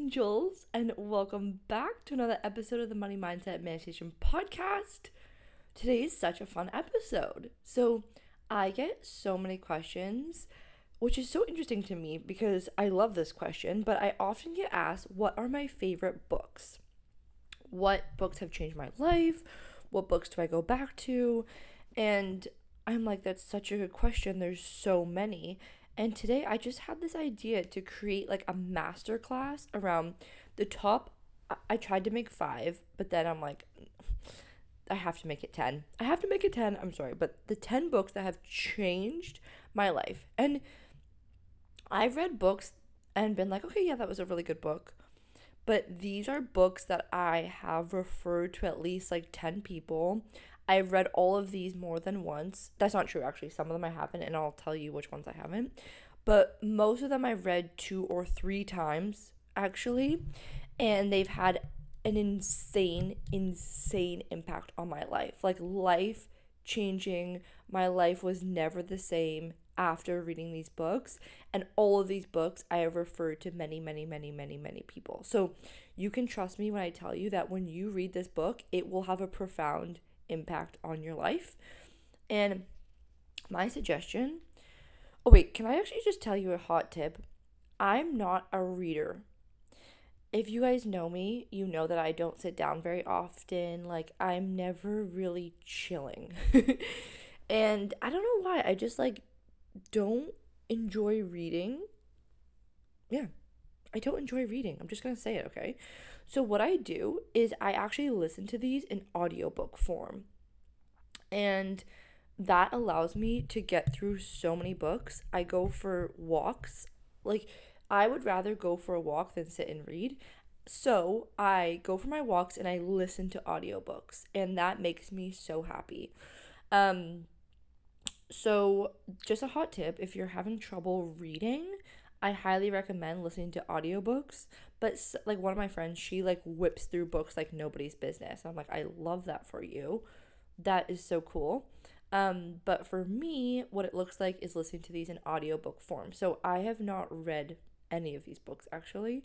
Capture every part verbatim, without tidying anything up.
angels, and welcome back to another episode of the Money Mindset Meditation Podcast. Today is such a fun episode. So, I get so many questions, which is so interesting to me because I love this question, but I often get asked, what are my favorite books? What books have changed my life? What books do I go back to? And I'm like, that's such a good question. There's so many. And today I just had this idea to create like a masterclass around the top. I, I tried to make five, but then I'm like, I have to make it ten. I have to make it ten. I'm sorry, but the ten books that have changed my life. And I've read books and been like, okay, yeah, that was a really good book. But these are books that I have referred to at least like ten people. I've read all of these more than once. That's not true, actually. Some of them I haven't, and I'll tell you which ones I haven't. But most of them I've read two or three times, actually. And they've had an insane, insane impact on my life. Like, life changing. My life was never the same after reading these books. And all of these books I have referred to many, many, many, many, many people. So you can trust me when I tell you that when you read this book, it will have a profound impact on your life. And my suggestion, oh wait, can I actually just tell you a hot tip? I'm not a reader. If you guys know me, you know that I don't sit down very often. Like, I'm never really chilling. And I don't know why. I just like don't enjoy reading. Yeah, I don't enjoy reading. I'm just going to say it, okay? So what I do is I actually listen to these in audiobook form. And that allows me to get through so many books. I go for walks. Like, I would rather go for a walk than sit and read. So I go for my walks and I listen to audiobooks. And that makes me so happy. Um, so just a hot tip, if you're having trouble reading, I highly recommend listening to audiobooks. But like one of my friends, she like whips through books like nobody's business. I'm like, I love that for you. That is so cool. Um, but for me, what it looks like is listening to these in audiobook form. So I have not read any of these books actually.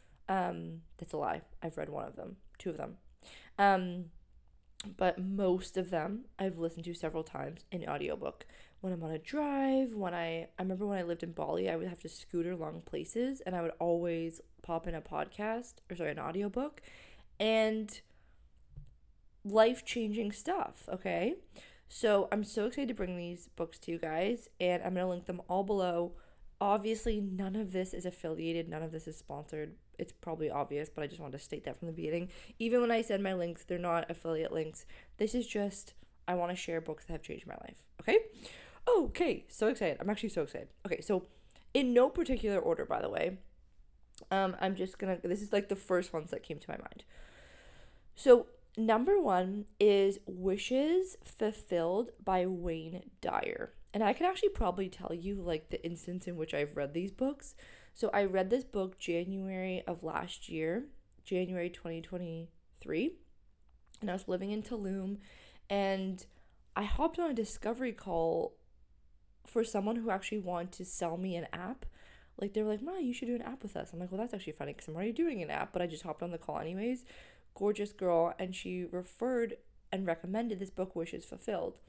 Um, that's a lie. I've read one of them, two of them. Um, but most of them I've listened to several times in audiobook. When I'm on a drive, when I I remember when I lived in Bali, I would have to scooter long places and I would always pop in a podcast, or sorry, an audiobook, and life-changing stuff, okay? So I'm so excited to bring these books to you guys, and I'm going to link them all below. Obviously, none of this is affiliated, none of this is sponsored. It's probably obvious, but I just wanted to state that from the beginning. Even when I said my links, they're not affiliate links. This is just, I want to share books that have changed my life, okay? Okay, so excited. I'm actually so excited. Okay, so in no particular order, by the way, um, I'm just gonna, this is like the first ones that came to my mind. So number one is Wishes Fulfilled by Wayne Dyer. And I can actually probably tell you like the instance in which I've read these books. So I read this book January of last year, January twenty twenty-three. And I was living in Tulum, and I hopped on a discovery call for someone who actually wanted to sell me an app. Like, they were like, Ma, you should do an app with us. I'm like, well, that's actually funny because I'm already doing an app, but I just hopped on the call anyways. Gorgeous girl, and she referred and recommended this book, Wishes Fulfilled.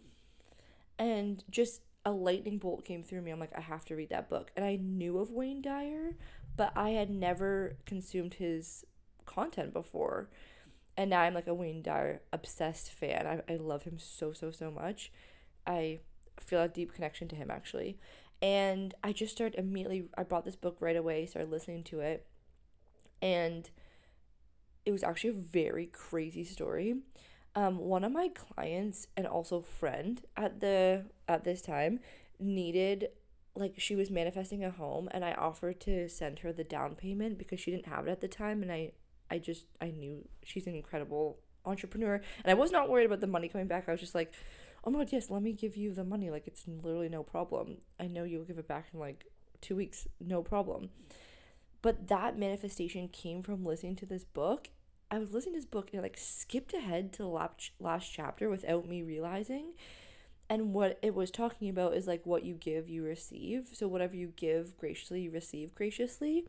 And just a lightning bolt came through me. I'm like, I have to read that book. And I knew of Wayne Dyer, but I had never consumed his content before. And now I'm like a Wayne Dyer obsessed fan. I, I love him so, so, so much. I feel a deep connection to him, actually. And I just started immediately, I bought this book right away, started listening to it. And it was actually a very crazy story. Um, one of my clients and also friend at the at this time needed, like, she was manifesting a home, and I offered to send her the down payment because she didn't have it at the time, and I I just I knew she's an incredible entrepreneur, and I was not worried about the money coming back. I was just like, oh my god, yes, let me give you the money. Like, it's literally no problem. I know you'll give it back in like two weeks, no problem. But that manifestation came from listening to this book. I was listening to this book and I, like, skipped ahead to the last, last chapter without me realizing. And what it was talking about is, like, what you give, you receive. So whatever you give graciously, you receive graciously.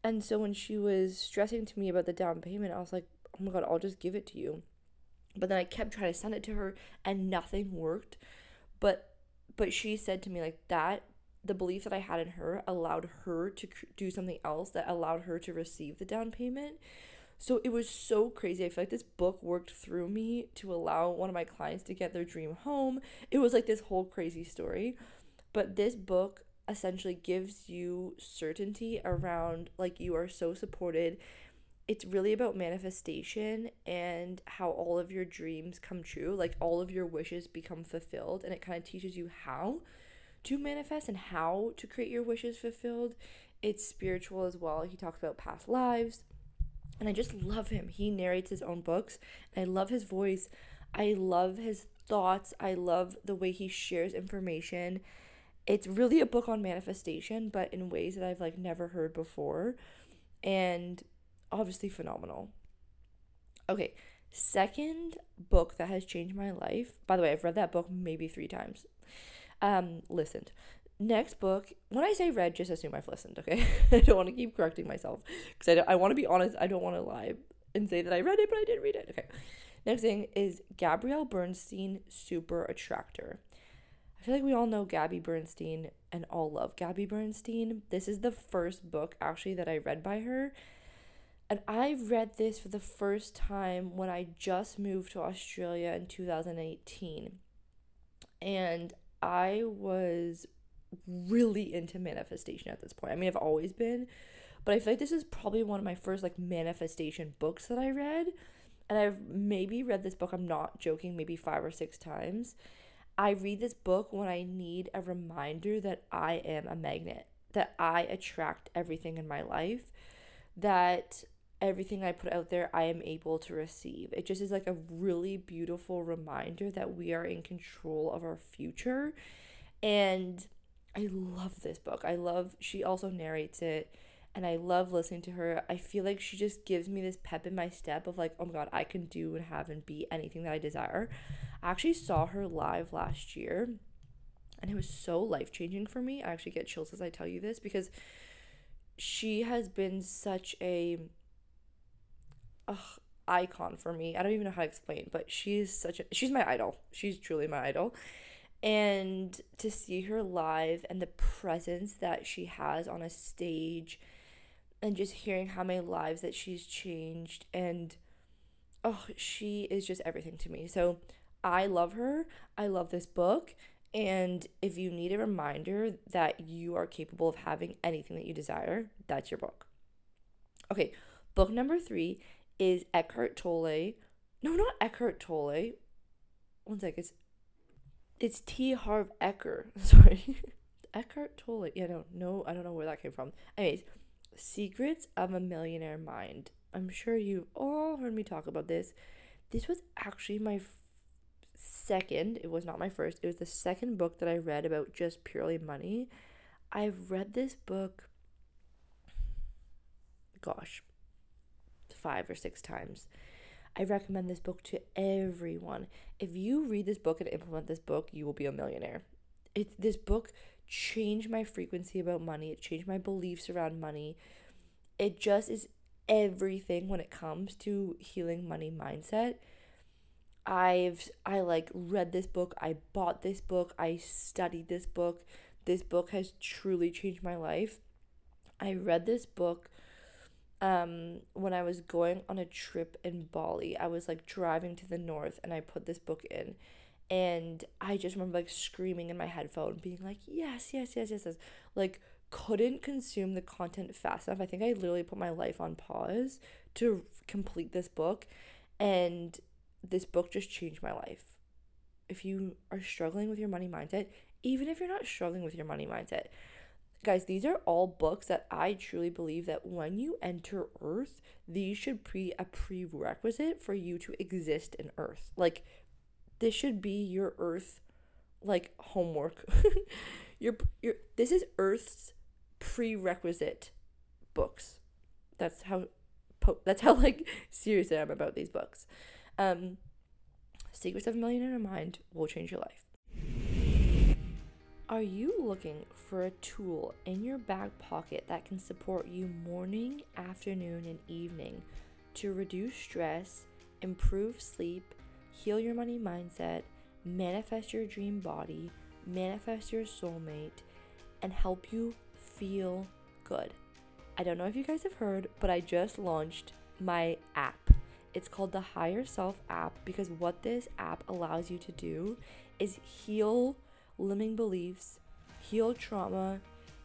And so when she was stressing to me about the down payment, I was like, oh my God, I'll just give it to you. But then I kept trying to send it to her and nothing worked. But but she said to me like that, the belief that I had in her allowed her to do something else that allowed her to receive the down payment. So it was so crazy. I feel like this book worked through me to allow one of my clients to get their dream home. It was like this whole crazy story. But this book essentially gives you certainty around like you are so supported. It's really about manifestation and how all of your dreams come true, like all of your wishes become fulfilled, and it kind of teaches you how to manifest and how to create your wishes fulfilled. It's spiritual as well. He talks about past lives, and I just love him. He narrates his own books, and I love his voice. I love his thoughts. I love the way he shares information. It's really a book on manifestation, but in ways that I've like never heard before, and obviously phenomenal. Okay, second book that has changed my life. By the way, I've read that book maybe three times. Um, listened. Next book, when I say read, just assume I've listened, okay? I don't want to keep correcting myself because I, I want to be honest. I don't want to lie and say that I read it, but I didn't read it. Okay. Next thing is Gabrielle Bernstein, Super Attractor. I feel like we all know Gabby Bernstein and all love Gabby Bernstein. This is the first book actually that I read by her. And I read this for the first time when I just moved to Australia in two thousand eighteen. And I was really into manifestation at this point. I mean, I've always been, but I feel like this is probably one of my first like manifestation books that I read. And I've maybe read this book, I'm not joking, maybe five or six times. I read this book when I need a reminder that I am a magnet, that I attract everything in my life, that everything I put out there, I am able to receive. It just is like a really beautiful reminder that we are in control of our future. And I love this book. I love, she also narrates it, and I love listening to her. I feel like she just gives me this pep in my step of like, oh my God, I can do and have and be anything that I desire. I actually saw her live last year, and it was so life-changing for me. I actually get chills as I tell you this because she has been such a ugh, icon for me. I don't even know how to explain, but she's such a she's my idol. She's truly my idol. And to see her live and the presence that she has on a stage and just hearing how many lives that she's changed, and oh, she is just everything to me. So I love her. I love this book. And if you need a reminder that you are capable of having anything that you desire, that's your book. Okay, book number three is Eckhart Tolle. No, not Eckhart Tolle. One sec. It's, it's T. Harv Eker. Sorry. Eckhart Tolle. Yeah, no, no, I don't know where that came from. Anyways, Secrets of a Millionaire Mind. I'm sure you've all heard me talk about this. This was actually my f- second. It was not my first. It was the second book that I read about just purely money. I've read this book, gosh, five or six times. I recommend this book to everyone. If you read this book and implement this book, you will be a millionaire. It, this book changed my frequency about money. It changed my beliefs around money. It just is everything when it comes to healing money mindset. I've I like read this book. I bought this book. I studied this book. This book has truly changed my life. I read this book um when I was going on a trip in Bali. I was like driving to the north, and I put this book in, and I just remember like screaming in my headphone, being like, yes, yes, yes, yes, yes. Like, couldn't consume the content fast enough. I think I literally put my life on pause to complete this book, and this book just changed my life. If you are struggling with your money mindset, even if you're not struggling with your money mindset, guys, these are all books that I truly believe that when you enter Earth, these should be a prerequisite for you to exist in Earth. Like, this should be your Earth, like, homework. your your this is Earth's prerequisite books. That's how po- that's how like serious I am about these books. Um, Secrets of a Millionaire Mind will change your life. Are you looking for a tool in your back pocket that can support you morning, afternoon, and evening to reduce stress, improve sleep, heal your money mindset, manifest your dream body, manifest your soulmate, and help you feel good? I don't know if you guys have heard, but I just launched my app. It's called the Higher Self app because what this app allows you to do is heal limiting beliefs, heal trauma,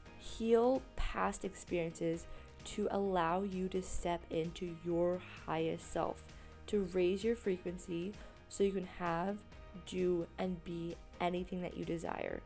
heal past experiences to allow you to step into your highest self, to raise your frequency so you can have, do, and be anything that you desire.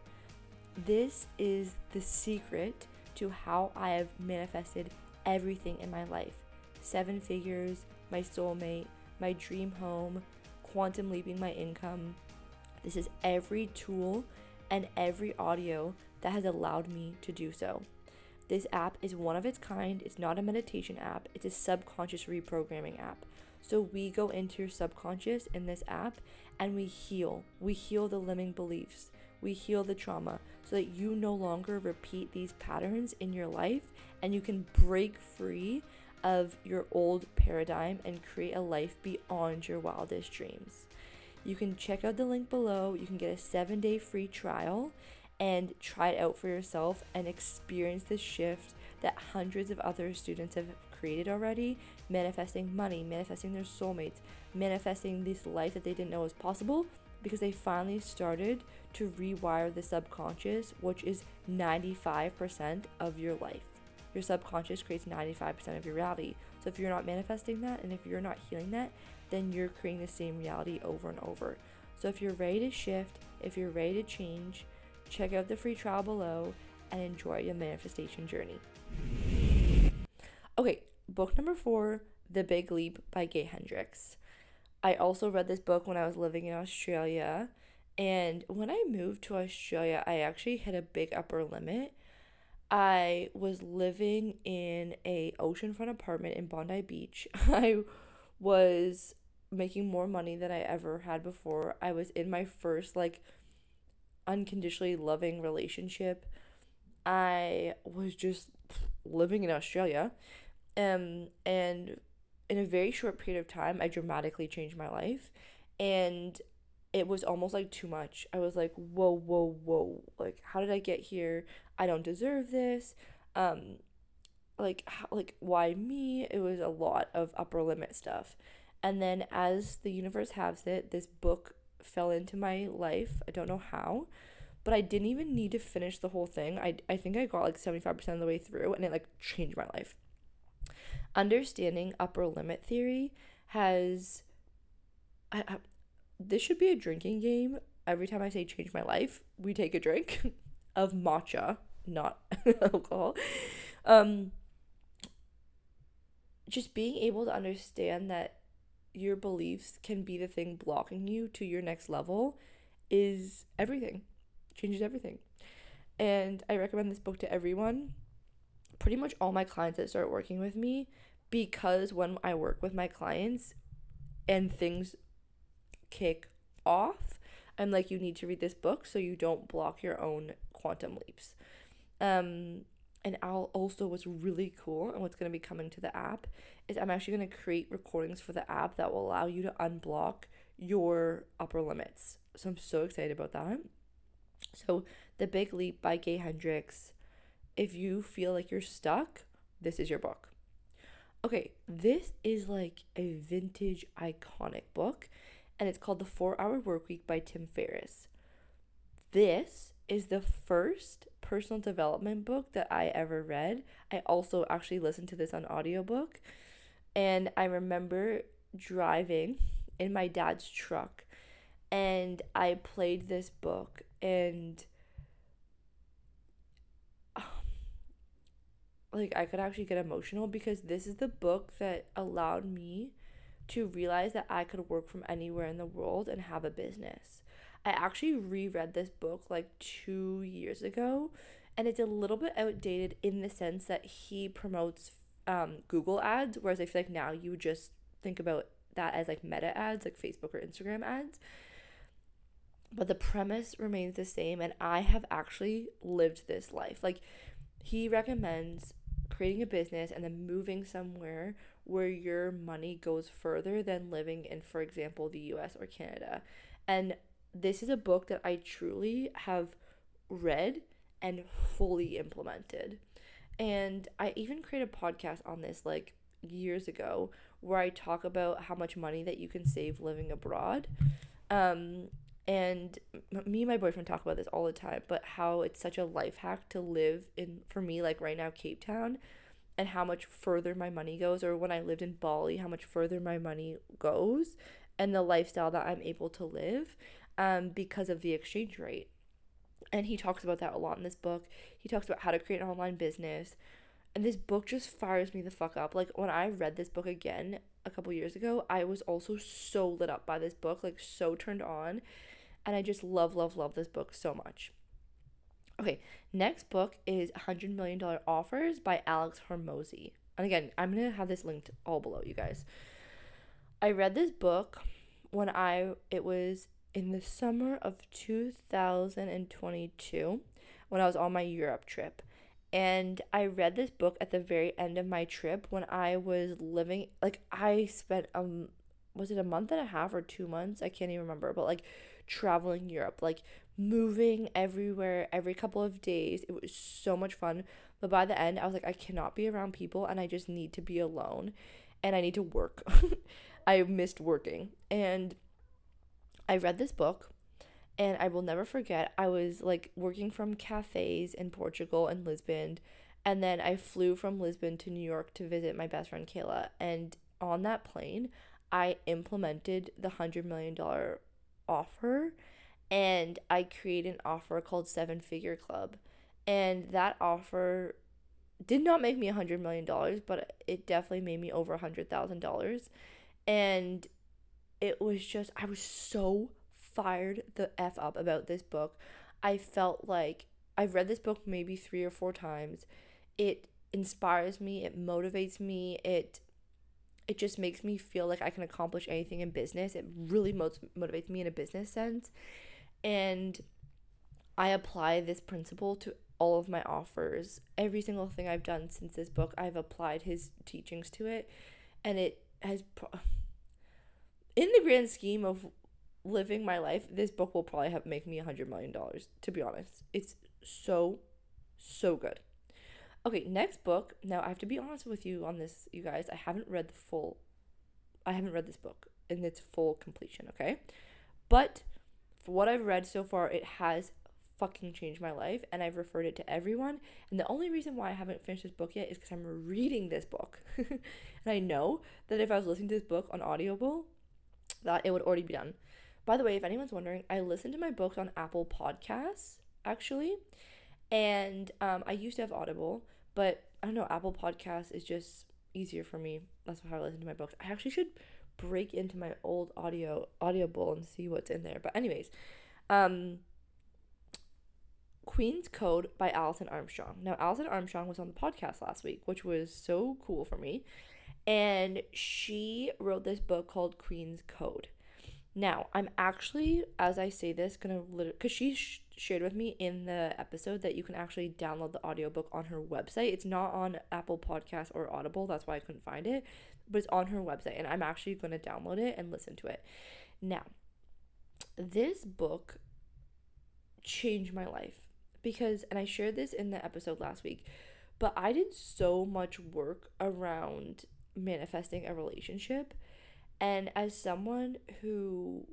This is the secret to how I have manifested everything in my life. Seven figures, my soulmate, my dream home, quantum leaping my income. This is every tool and every audio that has allowed me to do so. This app is one of its kind. It's not a meditation app. It's a subconscious reprogramming app. So we go into your subconscious in this app and we heal. We heal the limiting beliefs. We heal the trauma so that you no longer repeat these patterns in your life and you can break free of your old paradigm and create a life beyond your wildest dreams. You can check out the link below. You can get a seven day free trial and try it out for yourself and experience the shift that hundreds of other students have created already, manifesting money, manifesting their soulmates, manifesting this life that they didn't know was possible because they finally started to rewire the subconscious, which is ninety-five percent of your life. Your subconscious creates ninety-five percent of your reality. So if you're not manifesting that and if you're not healing that, then you're creating the same reality over and over. So if you're ready to shift, if you're ready to change, check out the free trial below and enjoy your manifestation journey. Okay, book number four, The Big Leap by Gay Hendricks. I also read this book when I was living in Australia, and when I moved to Australia, I actually hit a big upper limit. I was living in a oceanfront apartment in Bondi Beach. I was making more money than I ever had before. I was in my first like unconditionally loving relationship. I was just living in Australia. Um and in a very short period of time, I dramatically changed my life, and it was almost like too much. I was like, whoa, whoa, whoa. Like, how did I get here? I don't deserve this. Um, like, how, like, why me? It was a lot of upper limit stuff. And then, as the universe has it, this book fell into my life. I don't know how, but I didn't even need to finish the whole thing. I, I think I got like seventy-five percent of the way through, and it like changed my life. Understanding upper limit theory has. I, I, this should be a drinking game. Every time I say change my life, we take a drink of matcha, not alcohol. Um, just being able to understand that your beliefs can be the thing blocking you to your next level is everything. Changes everything. And I recommend this book to everyone. Pretty much all my clients that start working with me, because when I work with my clients and things kick off, I'm like, you need to read this book so you don't block your own quantum leaps. Um, and I'll also, what's really cool and what's going to be coming to the app is I'm actually going to create recordings for the app that will allow you to unblock your upper limits. So I'm so excited about that. So The Big Leap by Gay Hendricks. If you feel like you're stuck, this is your book. Okay, this is like a vintage iconic book, and it's called The four hour Workweek by Tim Ferriss. This is the first personal development book that I ever read. I also actually listened to this on audiobook, and I remember driving in my dad's truck, and I played this book, and like I could actually get emotional because this is the book that allowed me to realize that I could work from anywhere in the world and have a business. I actually reread this book like two years ago, and it's a little bit outdated in the sense that he promotes um, Google ads, whereas I feel like now you just think about that as like meta ads, like Facebook or Instagram ads. but the premise remains the same, and I have actually lived this life. Like, he recommends creating a business and then moving somewhere where your money goes further than living in, for example, the U S or Canada. And this is a book that I truly have read and fully implemented. And I even created a podcast on this like years ago where I talk about how much money that you can save living abroad. Um, and me and my boyfriend talk about this all the time, but how it's such a life hack to live in, for me, like right now, Cape Town, and how much further my money goes, or when I lived in Bali, how much further my money goes, and the lifestyle that I'm able to live um, because of the exchange rate. And he talks about that a lot in this book. He talks about how to create an online business. And this book just fires me the fuck up. Like, when I read this book again a couple years ago, I was also so lit up by this book, like so turned on. And I just love, love, love this book so much. Okay, next book is one hundred million dollars Offers by Alex Hormozi. And again, I'm going to have this linked all below, you guys. I read this book when I, it was in the summer of two thousand twenty-two when I was on my Europe trip. And I read this book at the very end of my trip when I was living, like, I spent, um, was it a month and a half or two months? I can't even remember, but like traveling Europe, like moving everywhere every couple of days. It was so much fun. But by the end, I was like, I cannot be around people and I just need to be alone and I need to work. I missed working. And I read this book and I will never forget. I was like working from cafes in Portugal and Lisbon. And then I flew from Lisbon to New York to visit my best friend Kayla. And on that plane, I implemented the one hundred million dollars offer, and I created an offer called Seven Figure Club. And that offer did not make me one hundred million dollars, but it definitely made me over one hundred thousand dollars. And it was just, I was so fired the F up about this book. I felt like I've read this book maybe three or four times. It inspires me, it motivates me, it it just makes me feel like I can accomplish anything in business. It really mot- motivates me in a business sense. And I apply this principle to all of my offers. Every single thing I've done since this book, I've applied his teachings to it. And it has, pro- in the grand scheme of living my life, this book will probably have make me a hundred million dollars, to be honest. It's so, so good. Okay, next book. Now I have to be honest with you on this, you guys. I haven't read the full I haven't read this book in its full completion, okay? But for what I've read so far, it has fucking changed my life, and I've referred it to everyone. And the only reason why I haven't finished this book yet is because I'm reading this book. And I know that if I was listening to this book on Audible, that it would already be done. By the way, if anyone's wondering, I listen to my books on Apple Podcasts, actually. And um, I used to have Audible, but I don't know, Apple Podcasts is just easier for me. That's how I listen to my books. I actually should break into my old audio Audible and see what's in there. But anyways, um, Queen's Code by Alison Armstrong. Now, Alison Armstrong was on the podcast last week, which was so cool for me. And she wrote this book called Queen's Code. Now, I'm actually, as I say this, gonna literally, because she sh- shared with me in the episode that you can actually download the audiobook on her website. It's not on Apple Podcasts or Audible, that's why I couldn't find it, but it's on her website, and I'm actually gonna download it and listen to it. Now, this book changed my life because, and I shared this in the episode last week, but I did so much work around manifesting a relationship. And as someone who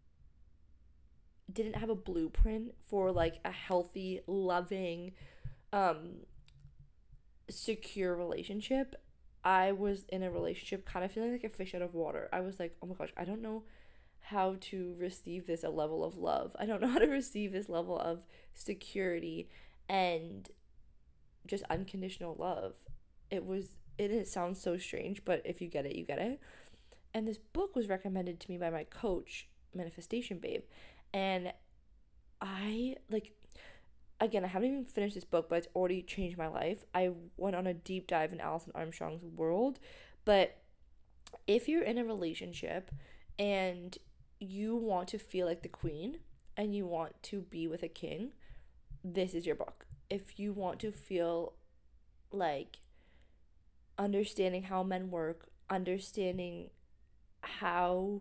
didn't have a blueprint for like a healthy, loving, um, secure relationship, I was in a relationship kind of feeling like a fish out of water. I was like, oh my gosh, I don't know how to receive this a level of love. I don't know how to receive this level of security and just unconditional love. It was, it, it sounds so strange, but if you get it, you get it. And this book was recommended to me by my coach, Manifestation Babe. And I, like, again, I haven't even finished this book, but it's already changed my life. I went on a deep dive in Alison Armstrong's world. But if you're in a relationship and you want to feel like the queen, and you want to be with a king, this is your book. If you want to feel like understanding how men work, understanding how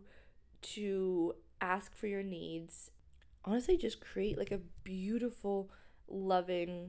to ask for your needs, honestly, just create like a beautiful, loving,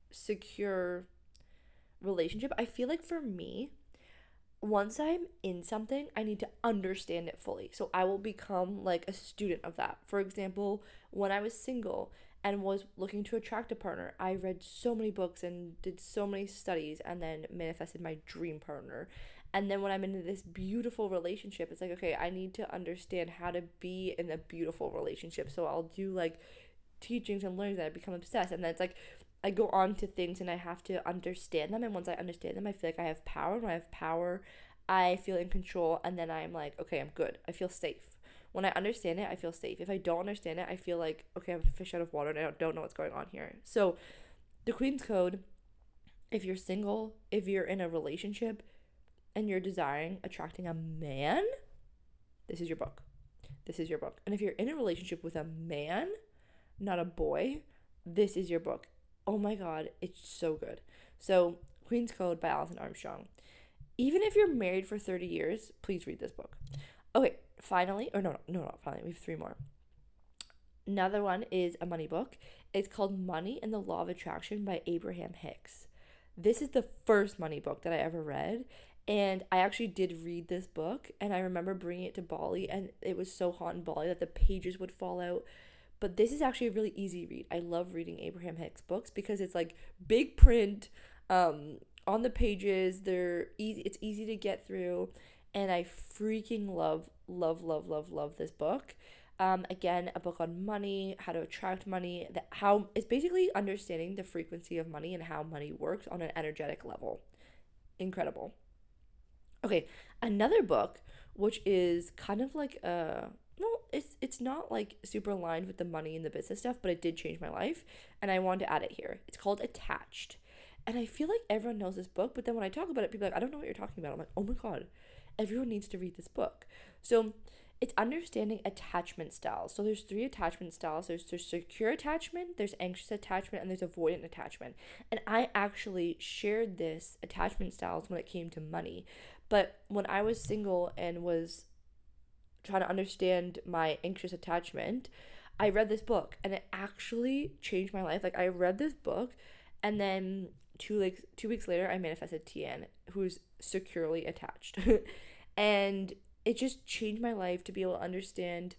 secure relationship. I feel like for me, once I'm in something, I need to understand it fully. So I will become like a student of that. For example, when I was single and was looking to attract a partner, I read so many books and did so many studies and then manifested my dream partner. And then when I'm in this beautiful relationship, it's like, okay, I need to understand how to be in a beautiful relationship. So I'll do like teachings and learnings that I become obsessed. And then it's like, I go on to things and I have to understand them. And once I understand them, I feel like I have power. When I have power, I feel in control. And then I'm like, okay, I'm good. I feel safe. When I understand it, I feel safe. If I don't understand it, I feel like, okay, I'm a fish out of water and I don't know what's going on here. So the Queen's Code, if you're single, if you're in a relationship and you're desiring attracting a man, this is your book. This is your book. And if you're in a relationship with a man, not a boy, this is your book. Oh my God, it's so good. So, Queen's Code by Alison Armstrong. Even if you're married for thirty years, please read this book. Okay, finally, or no, no, no, not finally, we have three more. Another one is a money book. It's called Money and the Law of Attraction by Abraham Hicks. This is the first money book that I ever read. And I actually did read this book. And I remember bringing it to Bali. And it was so hot in Bali that the pages would fall out. But this is actually a really easy read. I love reading Abraham Hicks books because it's like big print um, on the pages. They're easy. It's easy to get through. And I freaking love, love, love, love, love this book. Um, again, a book on money, how to attract money, that how it's basically understanding the frequency of money and how money works on an energetic level. Incredible. Okay, another book, which is kind of like a, well, it's it's not like super aligned with the money and the business stuff, but it did change my life, and I wanted to add it here. It's called Attached. And I feel like everyone knows this book, but then when I talk about it, people are like, I don't know what you're talking about. I'm like, oh my God, everyone needs to read this book. So it's understanding attachment styles. So there's three attachment styles. There's, there's secure attachment, there's anxious attachment, and there's avoidant attachment. And I actually shared this attachment styles when it came to money. But when I was single and was trying to understand my anxious attachment, I read this book and it actually changed my life. Like I read this book and then two like two weeks later I manifested Tian, who's securely attached. And it just changed my life to be able to understand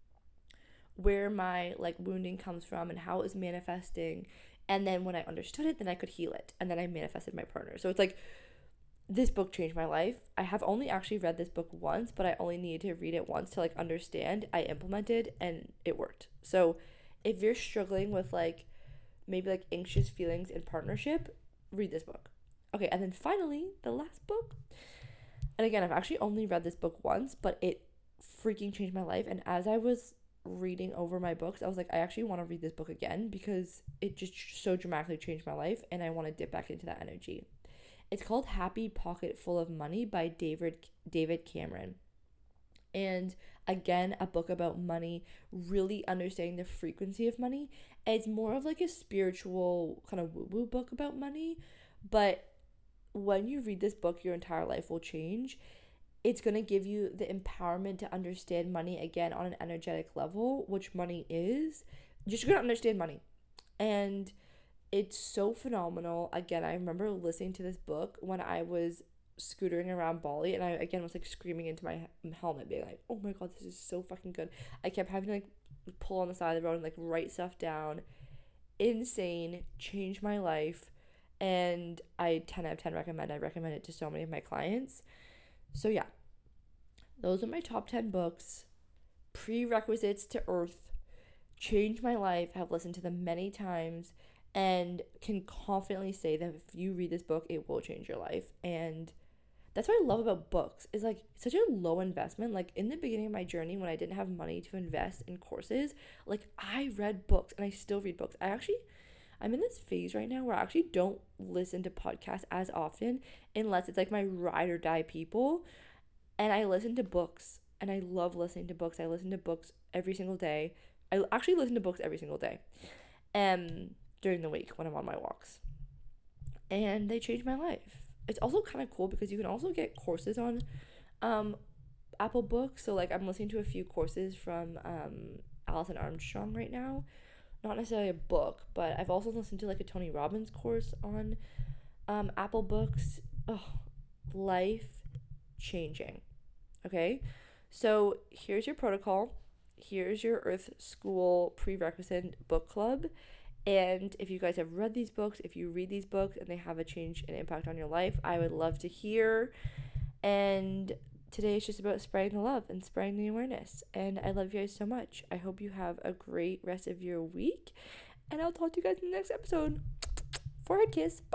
where my like wounding comes from and how it was manifesting. And then when I understood it, then I could heal it. And then I manifested my partner. So it's like this book changed my life. I have only actually read this book once, but I only needed to read it once to like understand. I implemented and it worked. So if you're struggling with like maybe like anxious feelings in partnership, read this book. Okay, and then finally, the last book. And again, I've actually only read this book once, but it freaking changed my life. And as I was reading over my books, I was like, I actually want to read this book again because it just so dramatically changed my life and I want to dip back into that energy. It's called Happy Pocket Full of Money by David David Cameron. And again, a book about money, really understanding the frequency of money. It's more of like a spiritual kind of woo-woo book about money, but when you read this book, your entire life will change. It's going to give you the empowerment to understand money again on an energetic level, which money is. You're just going to understand money. And it's so phenomenal. Again, I remember listening to this book when I was scootering around Bali, and I again was like screaming into my helmet, being like, oh my God, this is so fucking good. I kept having to like pull on the side of the road and like write stuff down. Insane. Changed my life. And I ten out of ten recommend. I recommend it to so many of my clients. So yeah, those are my top ten books. Prerequisites to Earth. Changed my life. Have listened to them many times. And can confidently say that if you read this book, it will change your life. And that's what I love about books. Is like it's such a low investment. Like in the beginning of my journey when I didn't have money to invest in courses, like I read books and I still read books. I actually... I'm in this phase right now where I actually don't listen to podcasts as often unless it's like my ride or die people. And I listen to books and I love listening to books. I listen to books every single day. I actually listen to books every single day um, during the week when I'm on my walks. And they changed my life. It's also kind of cool because you can also get courses on um, Apple Books. So, like, I'm listening to a few courses from um, Alison Armstrong right now. Not necessarily a book, but I've also listened to, like, a Tony Robbins course on um, Apple Books. Oh, life changing. Okay? So, here's your protocol. Here's your Earth School prerequisite book club. And if you guys have read these books, if you read these books and they have a change and impact on your life, I would love to hear. And today is just about spreading the love and spreading the awareness. And I love you guys so much. I hope you have a great rest of your week. And I'll talk to you guys in the next episode. Forehead kiss. Bye.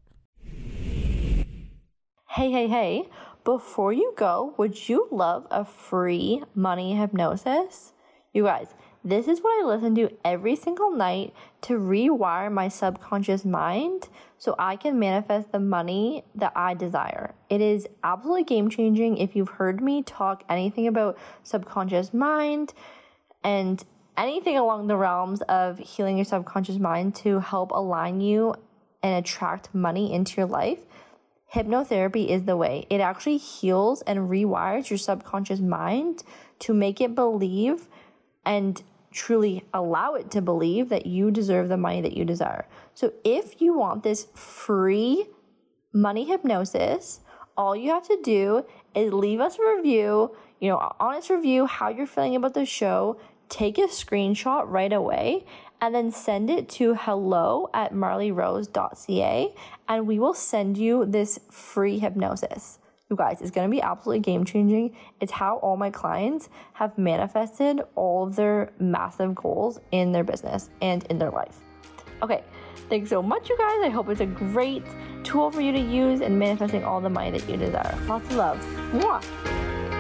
Hey, hey, hey. Before you go, would you love a free money hypnosis? You guys, this is what I listen to every single night to rewire my subconscious mind so I can manifest the money that I desire. It is absolutely game-changing. If you've heard me talk anything about subconscious mind and anything along the realms of healing your subconscious mind to help align you and attract money into your life, hypnotherapy is the way. It actually heals and rewires your subconscious mind to make it believe and truly allow it to believe that you deserve the money that you desire. So if you want this free money hypnosis, all you have to do is leave us a review, you know, honest review, how you're feeling about the show, take a screenshot right away, and then send it to hello at marley rose dot c a, and we will send you this free hypnosis. You guys, it's going to be absolutely game-changing. It's how all my clients have manifested all of their massive goals in their business and in their life. Okay, thanks so much, you guys. I hope it's a great tool for you to use in manifesting all the money that you desire. Lots of love. Mwah!